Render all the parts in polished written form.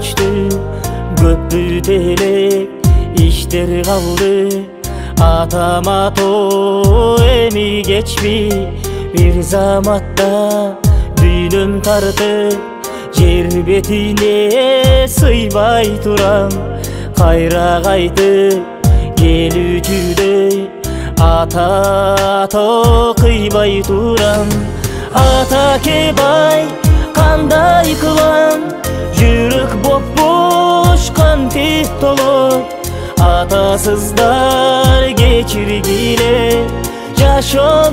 көчtү, көп бүтелек иштер калды. Атама тоо эми кечпи, бир заматта дүйнөм тартып, жер бетине сыйбай турам. Кайра кайтып келүүчүдөй ата кыйбай турам. Ата кебай кандай кылам, жүрөк боп-бош кантип толот. Атасыздар кечиргиле, жашоом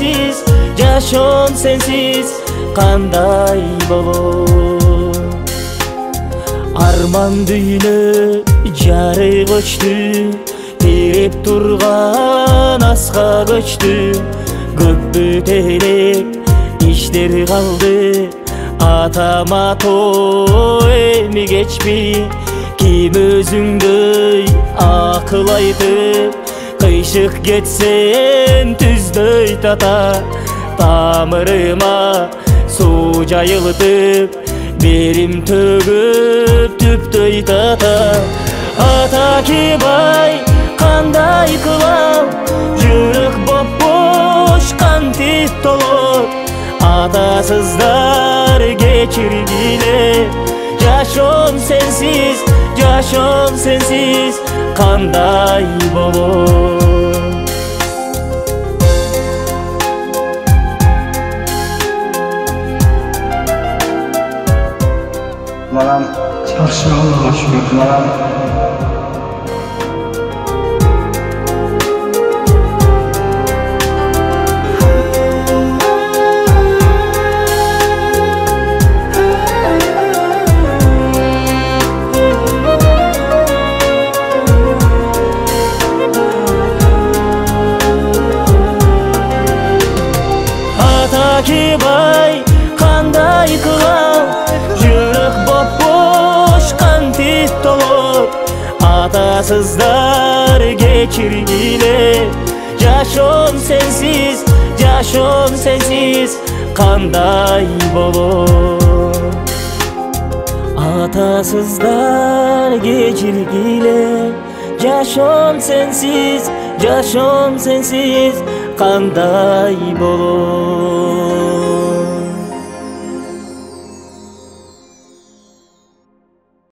сенсиз кандай болот. Арман дүйнө жары көчтү, тиреп турган аска көчтү. Көп бүтелек иштер калды, атама тоо эми кечпи. Ким өзүңдөй акыл айтып, кыйшык кетсем түздөй тата. Тамырыма суу жайылтып, берим төгүп түптөй тата. Ата кебай кандай кылам, жүрөк боп-бош кантип толот. Атасыздар кечиргиле, жашоом сенсиз кандай болот. Манам жакшы, Аллага шүгүр. Манам Кебай кандай кылам, жүрөк боп-бош кантип толот. Атасыздар кечиргиле, жашоом сенсиз кандай болот. Атасыздар кечиргиле, жашоом сенсиз кандай болот.